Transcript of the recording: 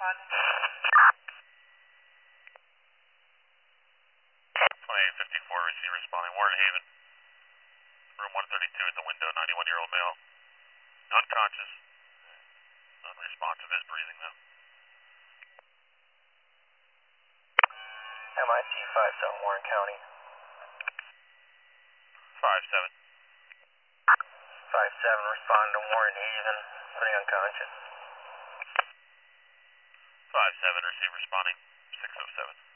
2854, receive responding. Warren Haven. Room 132 at the window, 91-year-old male. Unconscious. Unresponsive, is breathing though. MIT 57 Warren County. 5-7. 57 responding to Warren Haven, putting unconscious. 5-7, receive responding. 607.